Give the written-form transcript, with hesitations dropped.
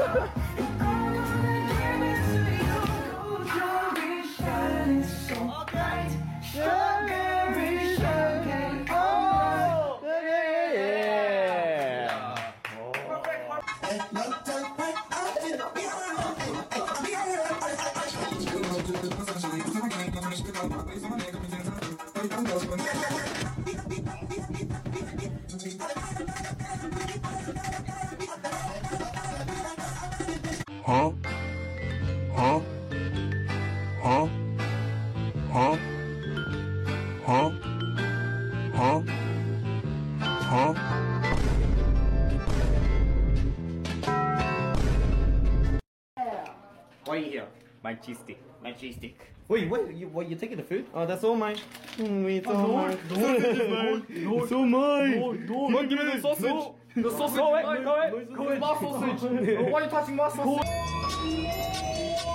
Huh? Huh? Huh? Huh? Huh? Huh? Huh? Why are you here? My cheese stick. My cheese stick. Wait, you taking the food? Oh, that's all mine. It's all mine. It's all mine. Come on, give me the sausage. The sausage. Go away. My sausage. Why are you touching my sausage?